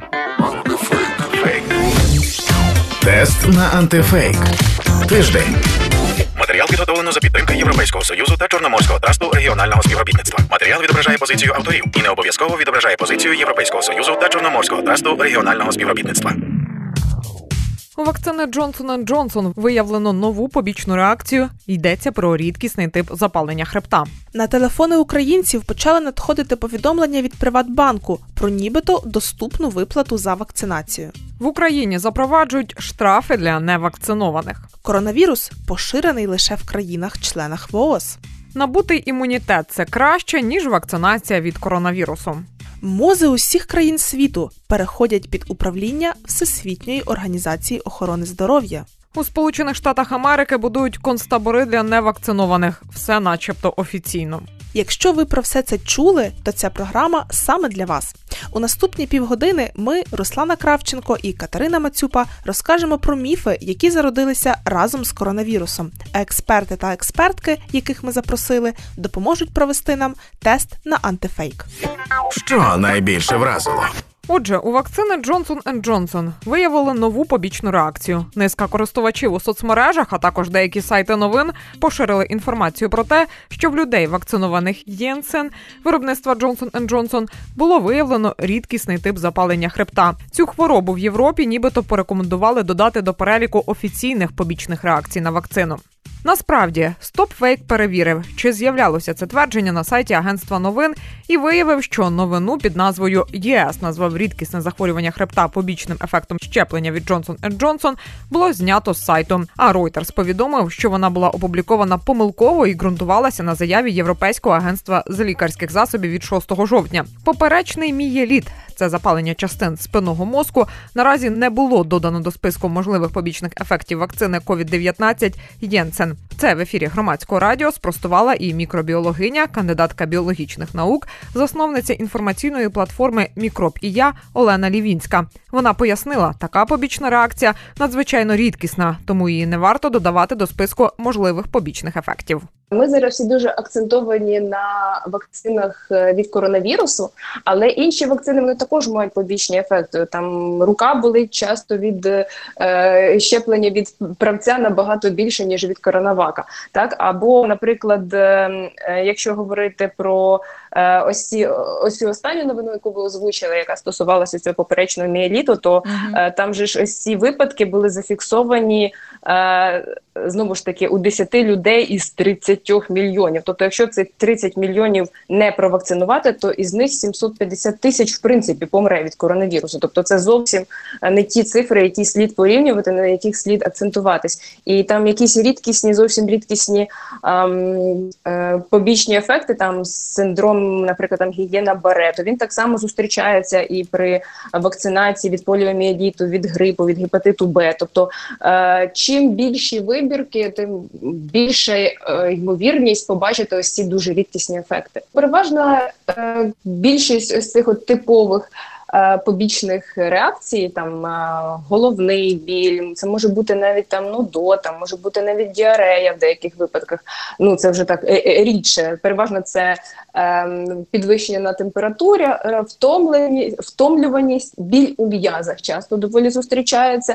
Тест на антифейк. Тиждень. Матеріал підготовлено за підтримки Європейського Союзу та Чорноморського трасту регіонального співробітництва. Матеріал відображає позицію авторів і не обов'язково відображає позицію Європейського Союзу та Чорноморського трасту регіонального співробітництва. У вакцини Johnson & Johnson виявлено нову побічну реакцію. Йдеться про рідкісний тип запалення хребта. На телефони українців почали надходити повідомлення від Приватбанку про нібито доступну виплату за вакцинацію. В Україні запроваджують штрафи для невакцинованих. Коронавірус поширений лише в країнах-членах ВООЗ. Набути імунітет – це краще, ніж вакцинація від коронавірусу. МОЗи усіх країн світу переходять під управління Всесвітньої організації охорони здоров'я. У Сполучених Штатах Америки будують концтабори для невакцинованих. Все начебто офіційно. Якщо ви про все це чули, то ця програма саме для вас. У наступні півгодини ми, Руслана Кравченко і Катерина Мацюпа, розкажемо про міфи, які зародилися разом з коронавірусом. А експерти та експертки, яких ми запросили, допоможуть провести нам тест на антифейк. Що найбільше вразило? Отже, у вакцини Johnson & Johnson виявили нову побічну реакцію. Низка користувачів у соцмережах, а також деякі сайти новин поширили інформацію про те, що в людей, вакцинованих Janssen, виробництва Johnson & Johnson, було виявлено рідкісний тип запалення хребта. Цю хворобу в Європі нібито порекомендували додати до переліку офіційних побічних реакцій на вакцину. Насправді, StopFake перевірив, чи з'являлося це твердження на сайті агентства новин і виявив, що новину під назвою «ЄС» назвав рідкісне захворювання хребта побічним ефектом щеплення від Johnson & Johnson було знято з сайту. А Reuters повідомив, що вона була опублікована помилково і ґрунтувалася на заяві Європейського агентства з лікарських засобів від 6 жовтня. Поперечний мієліт – це запалення частин спинного мозку, наразі не було додано до списку можливих побічних ефектів вакцини COVID-19 Janssen. Це в ефірі Громадського радіо спростувала і мікробіологиня, кандидатка біологічних наук, засновниця інформаційної платформи «Мікроб і я» Олена Лівінська. Вона пояснила, така побічна реакція надзвичайно рідкісна, тому її не варто додавати до списку можливих побічних ефектів. Ми зараз всі дуже акцентовані на вакцинах від коронавірусу, але інші вакцини вони також мають побічні ефекти. Там рука болить часто від щеплення від правця набагато більше, ніж від коронавака. Так? Або, наприклад, якщо говорити про ось цю останню новину, яку ви озвучили, яка стосувалася цього поперечного мієліту, то там же ж ось ці випадки були зафіксовані знову ж таки у 10 людей із 30 мільйонів. Тобто, якщо цих 30 мільйонів не провакцинувати, то із них 750 тисяч в принципі помре від коронавірусу. Тобто це зовсім не ті цифри, які слід порівнювати, на яких слід акцентуватись. І там якісь рідкісні, зовсім рідкісні побічні ефекти, там синдром, наприклад, там Гієна-Барето, він так само зустрічається і при вакцинації від поліомієліту, від грипу, від гепатиту Б. Тобто, чим більші вибірки, тим більша ймовірність побачити ось ці дуже рідкісні ефекти. Переважна більшість ось цих от типових побічних реакцій, там головний біль, це може бути навіть там нудота, може бути навіть діарея в деяких випадках. Ну це вже так рідше. Переважно це підвищення на температурі, втомлюваність, біль у м'язах часто доволі зустрічається.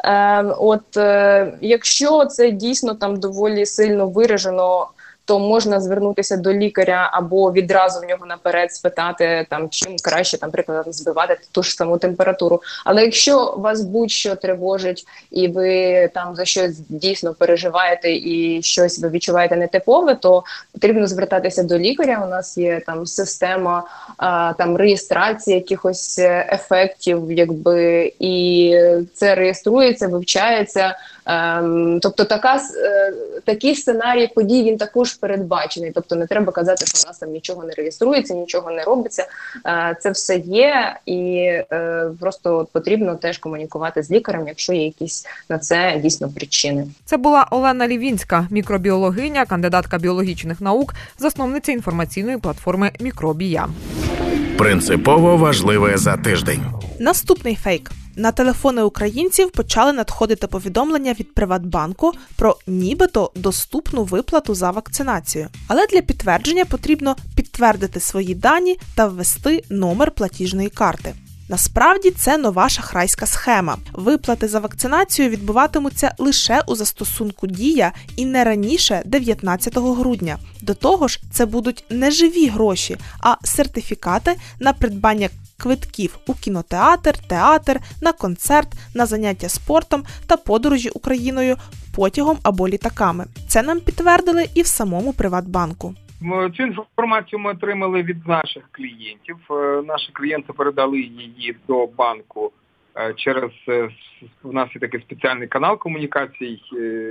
Якщо це дійсно там доволі сильно виражено, то можна звернутися до лікаря або відразу в нього наперед спитати, там, чим краще, там, наприклад, збивати ту ж саму температуру. Але якщо вас будь-що тривожить і ви там за щось дійсно переживаєте і щось ви відчуваєте нетипове, то потрібно звертатися до лікаря. У нас є там система там реєстрації якихось ефектів, якби, і це реєструється, вивчається. Тобто такий сценарій подій, він також передбачений. Тобто не треба казати, що у нас там нічого не реєструється, нічого не робиться. Це все є, і просто потрібно теж комунікувати з лікарем, якщо є якісь на це дійсно причини. Це була Олена Лівінська, мікробіологиня, кандидатка біологічних наук, засновниця інформаційної платформи «Мікроб і я». Принципово важливе за тиждень. Наступний фейк. На телефони українців почали надходити повідомлення від Приватбанку про нібито доступну виплату за вакцинацію. Але для підтвердження потрібно підтвердити свої дані та ввести номер платіжної карти. Насправді це нова шахрайська схема. Виплати за вакцинацію відбуватимуться лише у застосунку «Дія» і не раніше 19 грудня. До того ж, це будуть не живі гроші, а сертифікати на придбання квитків у кінотеатр, театр, на концерт, на заняття спортом та подорожі Україною потягом або літаками. Це нам підтвердили і в самому Приватбанку. Цю інформацію ми отримали від наших клієнтів. Наші клієнти передали її до банку через, у нас є такий спеціальний канал комунікацій,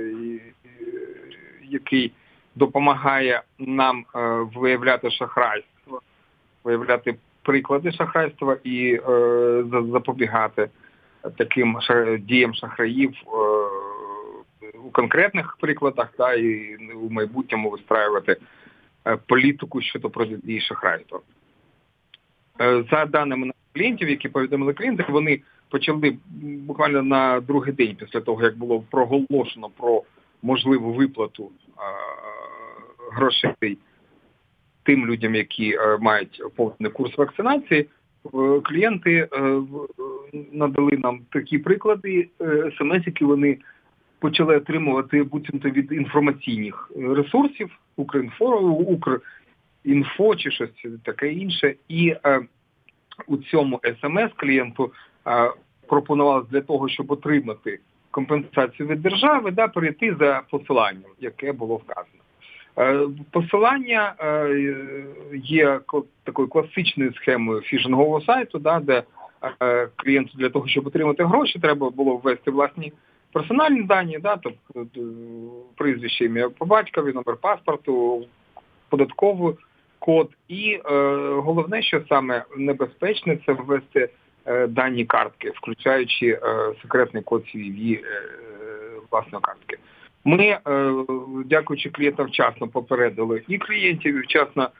який допомагає нам виявляти шахрайство, виявляти приклади шахрайства і запобігати таким діям шахраїв у конкретних прикладах, та і у майбутньому вистраювати політику щодо протидії шахрайства. За даними наших клієнтів, які повідомили клієнти, вони почали буквально на другий день після того, як було проголошено про можливу виплату грошей тим людям, які мають повний курс вакцинації, клієнти надали нам такі приклади смс, які вони почали отримувати буцімто від інформаційних ресурсів, Укрінфо чи щось таке інше. І у цьому смс клієнту пропонувалось для того, щоб отримати компенсацію від держави, перейти за посиланням, яке було вказано. Посилання є такою класичною схемою фішингового сайту, де клієнту для того, щоб отримати гроші, треба було ввести власні персональні дані, тобто прізвище, ім'я по батькові, номер паспорту, податковий код. І головне, що саме небезпечне, це ввести дані картки, включаючи секретний код CVV власної картки. Ми, дякуючи клієнтам, вчасно попередили і клієнтів, і вчасно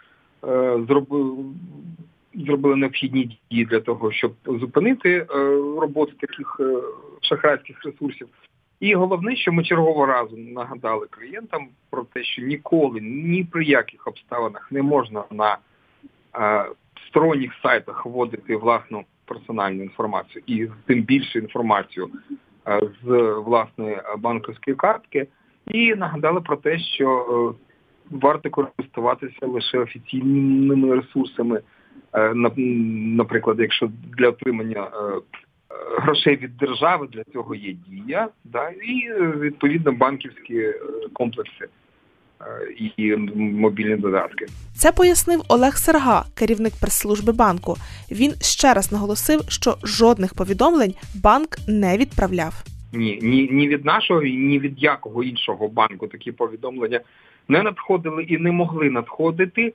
зробили необхідні дії для того, щоб зупинити роботу таких шахрайських ресурсів. І головне, що ми чергового разу нагадали клієнтам про те, що ніколи, ні при яких обставинах не можна на сторонніх сайтах вводити власну персональну інформацію і тим більше інформацію з власної банківської картки. І нагадали про те, що варто користуватися лише офіційними ресурсами, наприклад, якщо для отримання грошей від держави, для цього є Дія, і відповідно банківські комплекси і мобільні додатки. Це пояснив Олег Серга, керівник прес-служби банку. Він ще раз наголосив, що жодних повідомлень банк не відправляв. Ні від нашого і ні від якого іншого банку такі повідомлення не надходили і не могли надходити,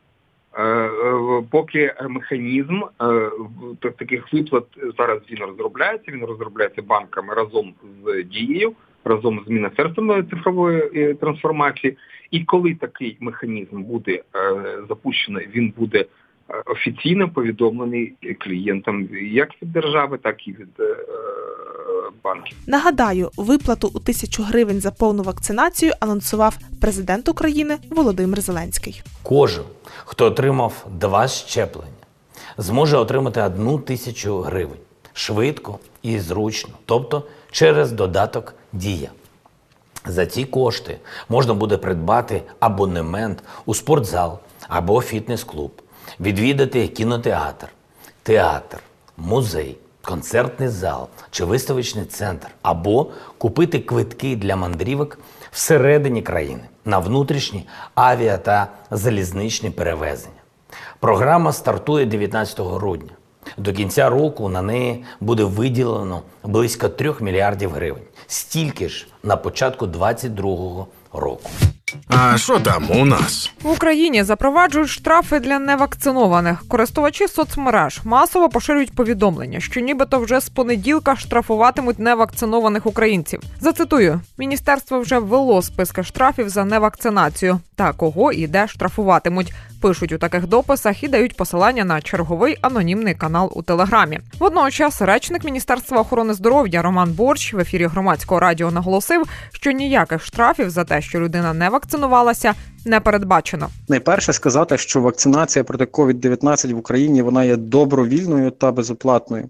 поки механізм таких виплат зараз він розробляється банками разом з Дією, разом з Міністерством цифрової трансформації. І коли такий механізм буде запущений, він буде офіційно повідомлений клієнтам як від держави, так і від банків. Нагадаю, виплату у 1000 гривень за повну вакцинацію анонсував президент України Володимир Зеленський. Кожен, хто отримав 2 щеплення, зможе отримати 1000 гривень. Швидко і зручно, тобто через додаток «Дія». За ці кошти можна буде придбати абонемент у спортзал або фітнес-клуб, відвідати кінотеатр, театр, музей, концертний зал чи виставочний центр, або купити квитки для мандрівок всередині країни на внутрішні авіа- та залізничні перевезення. Програма стартує 19 грудня. До кінця року на неї буде виділено близько 3 мільярдів гривень. Стільки ж на початку 2022 року. А що там у нас? В Україні запроваджують штрафи для невакцинованих. Користувачі соцмереж масово поширюють повідомлення, що нібито вже з понеділка штрафуватимуть невакцинованих українців. Зацитую, міністерство вже ввело списки штрафів за невакцинацію. Та кого і де штрафуватимуть. Пишуть у таких дописах і дають посилання на черговий анонімний канал у Телеграмі. Водночас речник Міністерства охорони здоров'я Роман Борщ в ефірі Громадського радіо наголосив, що ніяких штрафів за те, що людина не вакцинується, вакцинувалася непередбачено. Найперше сказати, що вакцинація проти COVID-19 в Україні, вона є добровільною та безоплатною.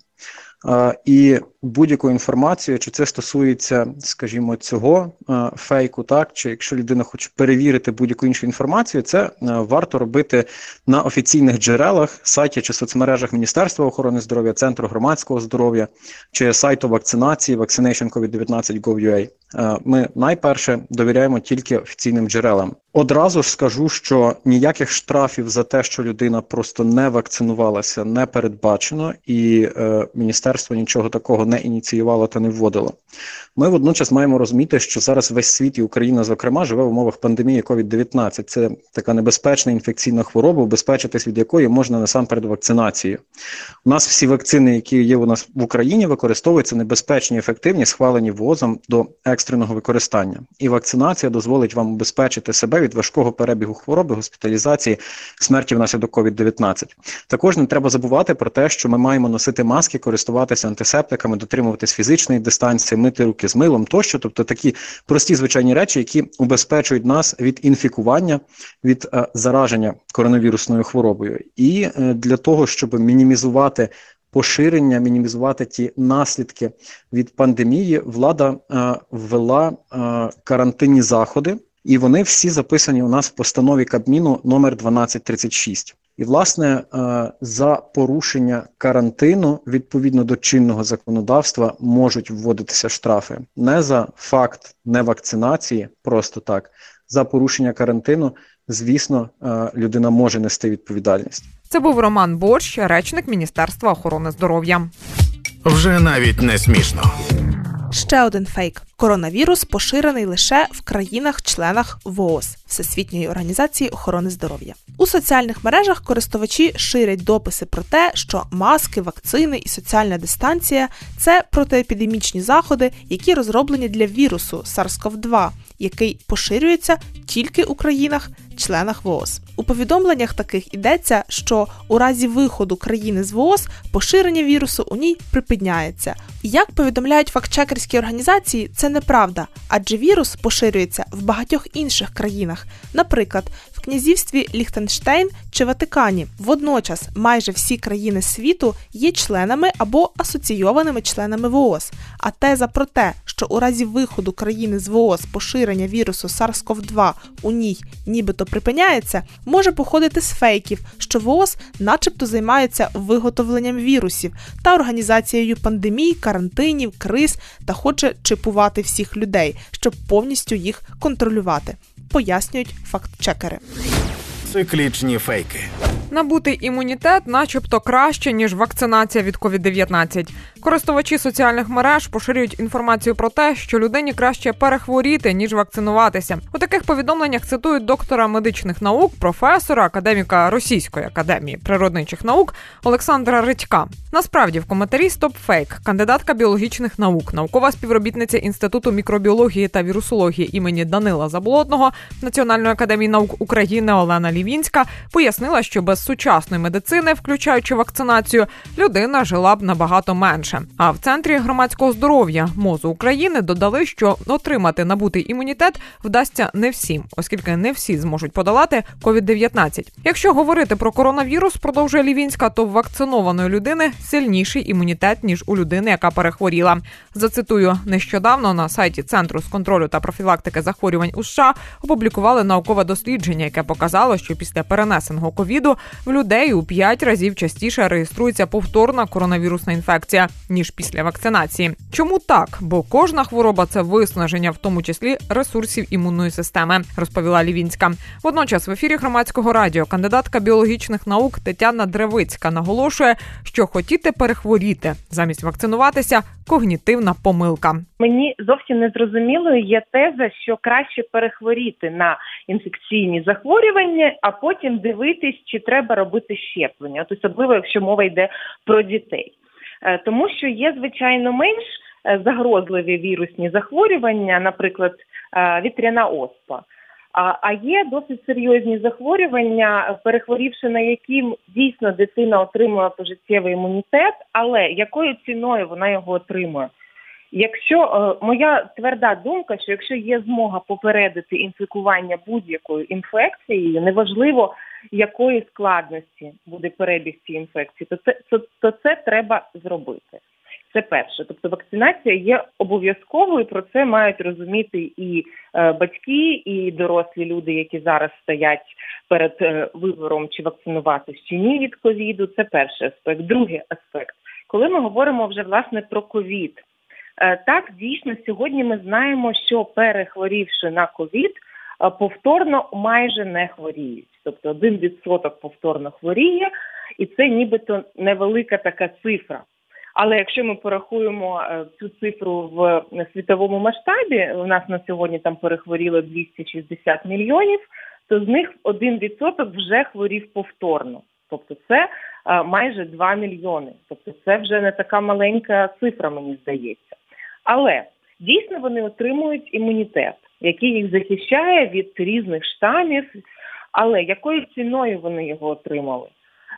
І будь-яку інформацію, чи це стосується, скажімо, цього фейку, так, чи якщо людина хоче перевірити будь-яку іншу інформацію, це варто робити на офіційних джерелах, сайті чи соцмережах Міністерства охорони здоров'я, Центру громадського здоров'я, чи сайту вакцинації vaccinationcovid19.gov.ua. Ми найперше довіряємо тільки офіційним джерелам. Одразу ж скажу, що ніяких штрафів за те, що людина просто не вакцинувалася, не передбачено, і міністерство нічого такого не ініціювало та не вводило. Ми водночас маємо розуміти, що зараз весь світ і Україна, зокрема, живе в умовах пандемії COVID-19. Це така небезпечна інфекційна хвороба, убезпечитись від якої можна насамперед вакцинацією. У нас всі вакцини, які є у нас в Україні, використовуються небезпечні, ефективні, схвалені ВООЗом до екстреного використання. І вакцинація дозволить вам убезпечити себе від важкого перебігу хвороби, госпіталізації, смерті внаслідок COVID-19. Також не треба забувати про те, що ми маємо носити маски, користуватися антисептиками, дотримуватись фізичної дистанції, мити руки з милом тощо, тобто такі прості звичайні речі, які убезпечують нас від інфікування, від зараження коронавірусною хворобою. І для того, щоб мінімізувати поширення, мінімізувати ті наслідки від пандемії, влада ввела карантинні заходи, і вони всі записані у нас в постанові Кабміну номер 1236. І, власне, за порушення карантину, відповідно до чинного законодавства, можуть вводитися штрафи. Не за факт невакцинації, просто так. За порушення карантину, звісно, людина може нести відповідальність. Це був Роман Борщ, речник Міністерства охорони здоров'я. Вже навіть не смішно. Ще один фейк. Коронавірус поширений лише в країнах-членах ВООЗ – Всесвітньої організації охорони здоров'я. У соціальних мережах користувачі ширять дописи про те, що маски, вакцини і соціальна дистанція – це протиепідемічні заходи, які розроблені для вірусу SARS-CoV-2, який поширюється тільки у країнах-членах ВООЗ. У повідомленнях таких йдеться, що у разі виходу країни з ВООЗ поширення вірусу у ній припиняється. Як повідомляють фактчекерські організації, це неправда, адже вірус поширюється в багатьох інших країнах, наприклад, в князівстві Ліхтенштейн чи Ватикані. Водночас майже всі країни світу є членами або асоційованими членами ВООЗ. А теза про те, що у разі виходу країни з ВООЗ поширення вірусу SARS-CoV-2 у ній нібито припиняється, може походити з фейків, що ВООЗ начебто займається виготовленням вірусів та організацією пандемій, карантинів, криз та хоче чіпувати всіх людей, щоб повністю їх контролювати, пояснюють фактчекери. Циклічні фейки. Набути імунітет начебто краще, ніж вакцинація від COVID-19. Користувачі соціальних мереж поширюють інформацію про те, що людині краще перехворіти, ніж вакцинуватися. У таких повідомленнях цитують доктора медичних наук, професора, академіка Російської академії природничих наук Олександра Редька. Насправді, в коментарі «Стоп-фейк» кандидатка біологічних наук, наукова співробітниця Інституту мікробіології та вірусології імені Данила Заболотного Національної академії наук України Олена Лівінська пояснила, що без сучасної медицини, включаючи вакцинацію, людина жила б набагато менше. А в Центрі громадського здоров'я МОЗу України додали, що отримати набутий імунітет вдасться не всім, оскільки не всі зможуть подолати COVID-19. Якщо говорити про коронавірус, продовжує Лівінська, то в вакцинованої людини сильніший імунітет, ніж у людини, яка перехворіла. Зацитую, нещодавно на сайті Центру з контролю та профілактики захворювань у США опублікували наукове дослідження, яке показало, що після перенесеного ковіду в людей у 5 разів частіше реєструється повторна коронавірусна інфекція, ніж після вакцинації. Чому так? Бо кожна хвороба – це виснаження, в тому числі ресурсів імунної системи, розповіла Лівінська. Водночас в ефірі Громадського радіо кандидатка біологічних наук Тетяна Древицька наголошує, що хотіти перехворіти замість вакцинуватися – когнітивна помилка. Мені зовсім не зрозумілою є теза, що краще перехворіти на інфекційні захворювання, а потім дивитись, чи треба робити щеплення, от особливо, якщо мова йде про дітей. Тому що є, звичайно, менш загрозливі вірусні захворювання, наприклад, вітряна оспа. А є досить серйозні захворювання, перехворівши на які дійсно дитина отримує пожиттєвий імунітет, але якою ціною вона його отримує? Якщо моя тверда думка, що якщо є змога попередити інфікування будь-якою інфекцією, неважливо якої складності буде перебіг цієї інфекції, то це треба зробити. Це перше. Тобто вакцинація є обов'язковою, про це мають розуміти і батьки, і дорослі люди, які зараз стоять перед вибором, чи вакцинуватися, чи ні від ковіду. Це перший аспект. Другий аспект. Коли ми говоримо вже, власне, про ковід, так, дійсно, сьогодні ми знаємо, що перехворівши на ковід, повторно майже не хворіють. Тобто 1% повторно хворіє, і це нібито невелика така цифра. Але якщо ми порахуємо цю цифру в світовому масштабі, у нас на сьогодні там перехворіло 260 мільйонів, то з них 1% вже хворів повторно. Тобто це майже 2 мільйони. Тобто це вже не така маленька цифра, мені здається. Але дійсно вони отримують імунітет, який їх захищає від різних штамів. Але якою ціною вони його отримали?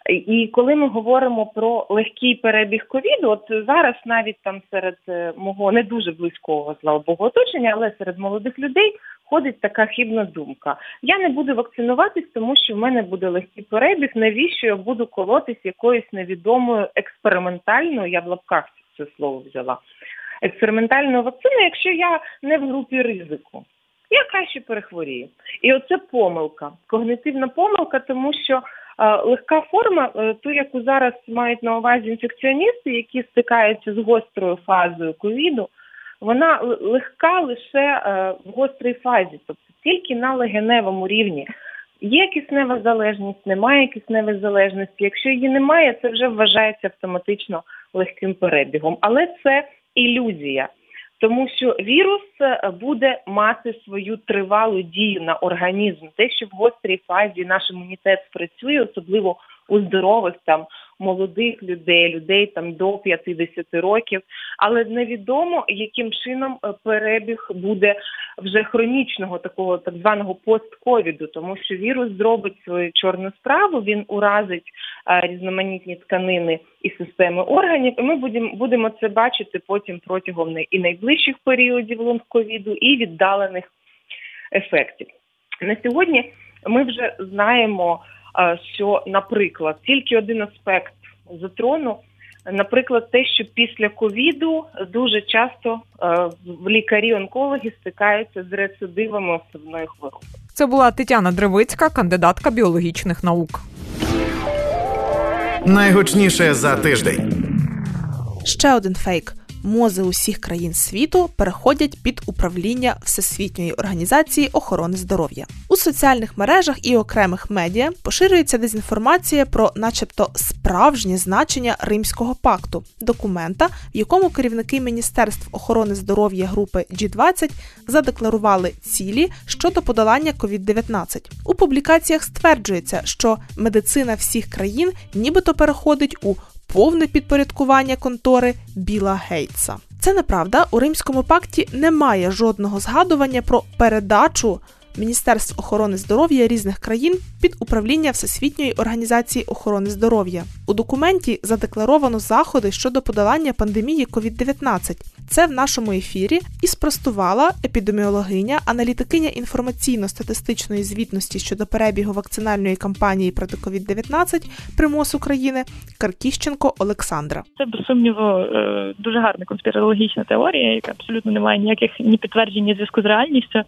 І коли ми говоримо про легкий перебіг ковіду, от зараз навіть там серед мого не дуже близького, слава Богу, оточення, але серед молодих людей ходить така хибна думка. Я не буду вакцинуватись, тому що в мене буде легкий перебіг, навіщо я буду колотись якоюсь невідомою експериментальною, я в лапках це слово взяла, експериментальною вакциною, якщо я не в групі ризику. Я краще перехворію. І оце помилка, когнитивна помилка, тому що легка форма, ту, яку зараз мають на увазі інфекціоністи, які стикаються з гострою фазою ковіду, вона легка лише в гострій фазі, тобто тільки на легеневому рівні. Є киснева залежність, немає кисневої залежності. Якщо її немає, це вже вважається автоматично легким перебігом. Але це ілюзія. Тому що вірус буде мати свою тривалу дію на організм. Те, що в гострій фазі наш імунітет спрацює, особливо у здорових там молодих людей там до 50 років, але невідомо, яким чином перебіг буде вже хронічного такого так званого постковіду, тому що вірус зробить свою чорну справу, він уразить різноманітні тканини і системи органів, і ми будемо це бачити потім протягом і найближчих періодів лонг-ковіду, і віддалених ефектів. На сьогодні ми вже знаємо, що, наприклад, тільки один аспект затрону, наприклад, те, що після ковіду дуже часто лікарі-онкологи стикаються з рецидивами основної хвороби. Це була Тетяна Древицька, кандидатка біологічних наук. Найгучніше за тиждень. Ще один фейк. МОЗи усіх країн світу переходять під управління Всесвітньої організації охорони здоров'я. У соціальних мережах і окремих медіа поширюється дезінформація про начебто справжнє значення Римського пакту, документа, в якому керівники Міністерств охорони здоров'я групи G20 задекларували цілі щодо подолання COVID-19. У публікаціях стверджується, що медицина всіх країн нібито переходить у повне підпорядкування контори Білла Гейтса. Це неправда. У Римському пакті немає жодного згадування про передачу Міністерств охорони здоров'я різних країн під управління Всесвітньої організації охорони здоров'я. У документі задекларовано заходи щодо подолання пандемії COVID-19. Це в нашому ефірі і спростувала епідеміологиня, аналітикиня інформаційно-статистичної звітності щодо перебігу вакцинальної кампанії проти COVID-19 при МОЗ України Каркіщенко Олександра. Це, без сумніву, дуже гарна конспірологічна теорія, яка абсолютно не має ніяких ні підтверджень, ні зв'язку з реальністю.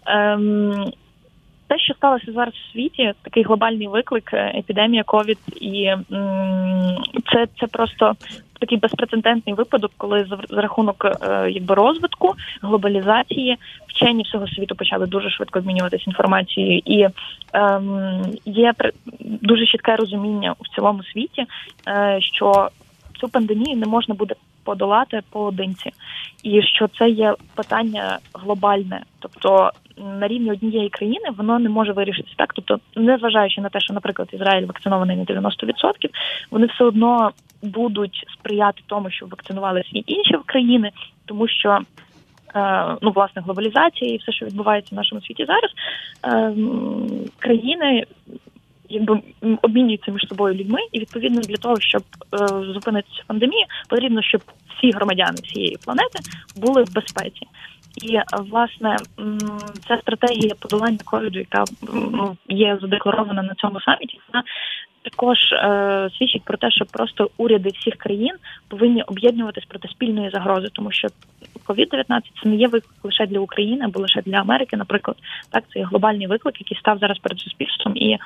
Те, що сталося зараз в світі, такий глобальний виклик, епідемія ковід, і це просто такий безпрецедентний випадок, коли за рахунок розвитку, глобалізації, вчені всього світу почали дуже швидко обмінюватися інформацією, і є дуже чітке розуміння в цілому світі, що цю пандемію не можна буде подолати поодинці, і що це є питання глобальне, тобто на рівні однієї країни воно не може вирішитися так. Тобто, незважаючи на те, що, наприклад, Ізраїль вакцинований на 90%, вони все одно будуть сприяти тому, щоб вакцинувалися і інші країни, тому що власне, глобалізація і все, що відбувається в нашому світі зараз, країни обмінюються між собою людьми, і відповідно для того, щоб зупинити цю пандемію, потрібно, щоб всі громадяни всієї планети були в безпеці. І, власне, ця стратегія подолання ковіду, яка є задекларована на цьому саміті, вона також свідчить про те, що просто уряди всіх країн повинні об'єднуватись проти спільної загрози, тому що COVID-19 це не є виклик лише для України або лише для Америки, наприклад. Так, це є глобальний виклик, який став зараз перед суспільством, і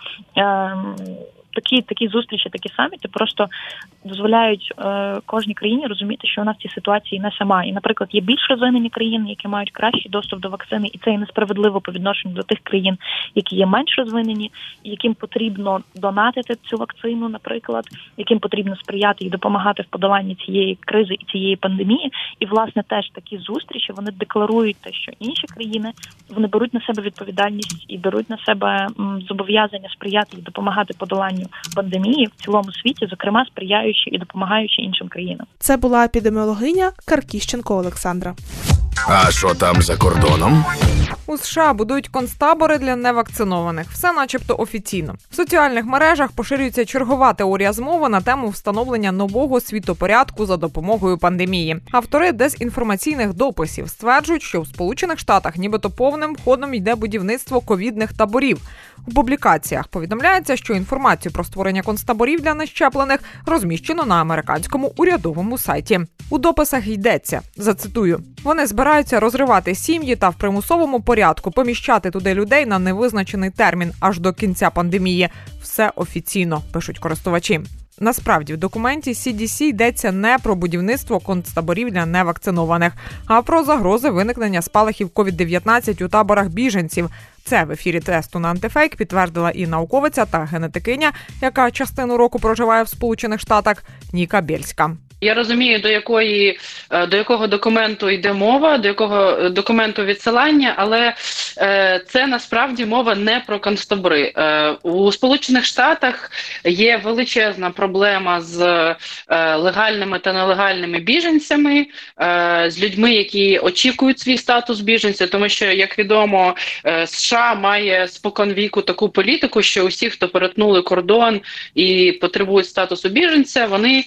такі зустрічі, такі саміти просто дозволяють кожній країні розуміти, що вона в цій ситуації не сама. І, наприклад, є більш розвинені країни, які мають кращий доступ до вакцини, і це є несправедливо по відношенню до тих країн, які є менш розвинені, яким потрібно донатити цю вакцину, наприклад, яким потрібно сприяти і допомагати в подоланні цієї кризи і цієї пандемії. І, власне, теж такі зустрічі, вони декларують те, що інші країни, вони беруть на себе відповідальність і беруть на себе зобов'язання сприяти і допомагати подоланню пандемії в цілому світі, зокрема сприяючи і допомагаючи іншим країнам. Це була епідеміологиня Каркіщенко Олександра. А що там за кордоном? У США будують концтабори для невакцинованих. Все начебто офіційно. В соціальних мережах поширюється чергова теорія змови на тему встановлення нового світопорядку за допомогою пандемії. Автори дезінформаційних дописів стверджують, що в Сполучених Штатах нібито повним ходом йде будівництво ковідних таборів. У публікаціях повідомляється, що інформацію про створення концтаборів для нещеплених розміщено на американському урядовому сайті. У дописах йдеться, зацитую, вони збираються розривати сім'ї та в примусовому порядку поміщати туди людей на невизначений термін аж до кінця пандемії. Все офіційно, пишуть користувачі. Насправді, в документі CDC йдеться не про будівництво концтаборів для невакцинованих, а про загрози виникнення спалахів COVID-19 у таборах біженців. Це в ефірі тесту на антифейк підтвердила і науковиця та генетикиня, яка частину року проживає в Сполучених Штатах, Ніка Бєльська. Я розумію, до якого документу йде мова, до якого документу відсилання, але це насправді мова не про концтабори. У Сполучених Штатах є величезна проблема з легальними та нелегальними біженцями, з людьми, які очікують свій статус біженця, тому що, як відомо, США має споконвіку таку політику, що усі, хто перетнули кордон і потребують статусу біженця, вони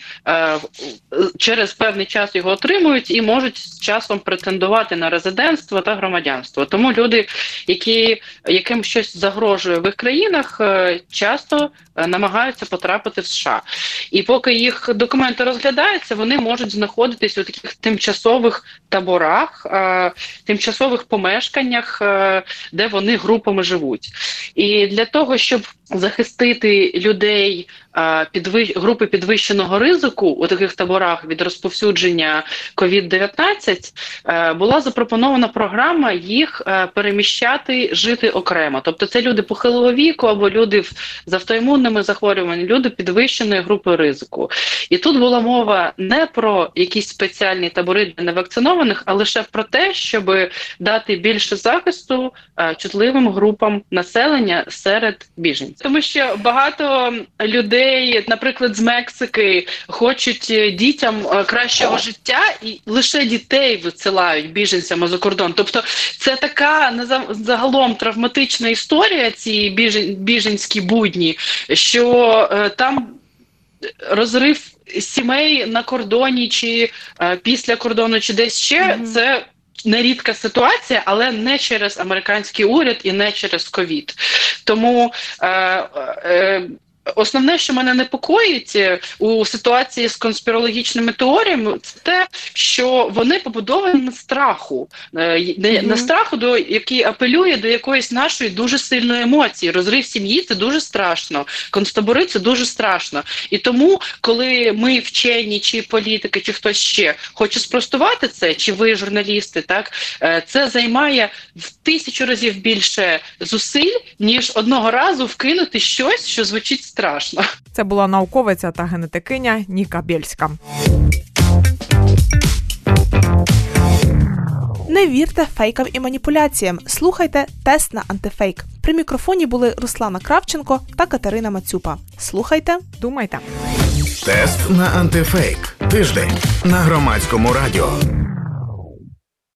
через певний час його отримують і можуть з часом претендувати на резидентство та громадянство. Тому люди, яким щось загрожує в їх країнах, часто намагаються потрапити в США. І поки їх документи розглядаються, вони можуть знаходитись у таких тимчасових таборах, тимчасових помешканнях, де вони групами живуть. І для того, щоб захистити людей групи підвищеного ризику у таких таборах від розповсюдження COVID-19, була запропонована програма їх переміщати, жити окремо. Тобто це люди похилого віку або люди з автоімунними захворюваннями, люди підвищеної групи ризику. І тут була мова не про якісь спеціальні табори для невакцинованих, а лише про те, щоб дати більше захисту чутливим групам населення серед біженців. Тому що багато людей, наприклад, з Мексики, хочуть дітям кращого життя і лише дітей висилають біженцями за кордон. Тобто це така загалом травматична історія, ці біженські будні, що там розрив сімей на кордоні чи після кордону, чи десь ще, це нерідка ситуація, але не через американський уряд і не через ковід. Тому основне, що мене непокоїть у ситуації з конспірологічними теоріями, це те, що вони побудовані на страху. На страху, який апелює до якоїсь нашої дуже сильної емоції. Розрив сім'ї – це дуже страшно. Концтабори – це дуже страшно. І тому, коли ми, вчені, чи політики, чи хтось ще хоче спростувати це, чи ви, журналісти, так, це займає в 1000 разів більше зусиль, ніж одного разу вкинути щось, що звучить страшно. Це була науковиця та генетикиня Ніка Бєльська. Не вірте фейкам і маніпуляціям. Слухайте тест на антифейк. При мікрофоні були Руслана Кравченко та Катерина Мацюпа. Слухайте, думайте. Тест на антифейк. Тиждень на Громадському радіо.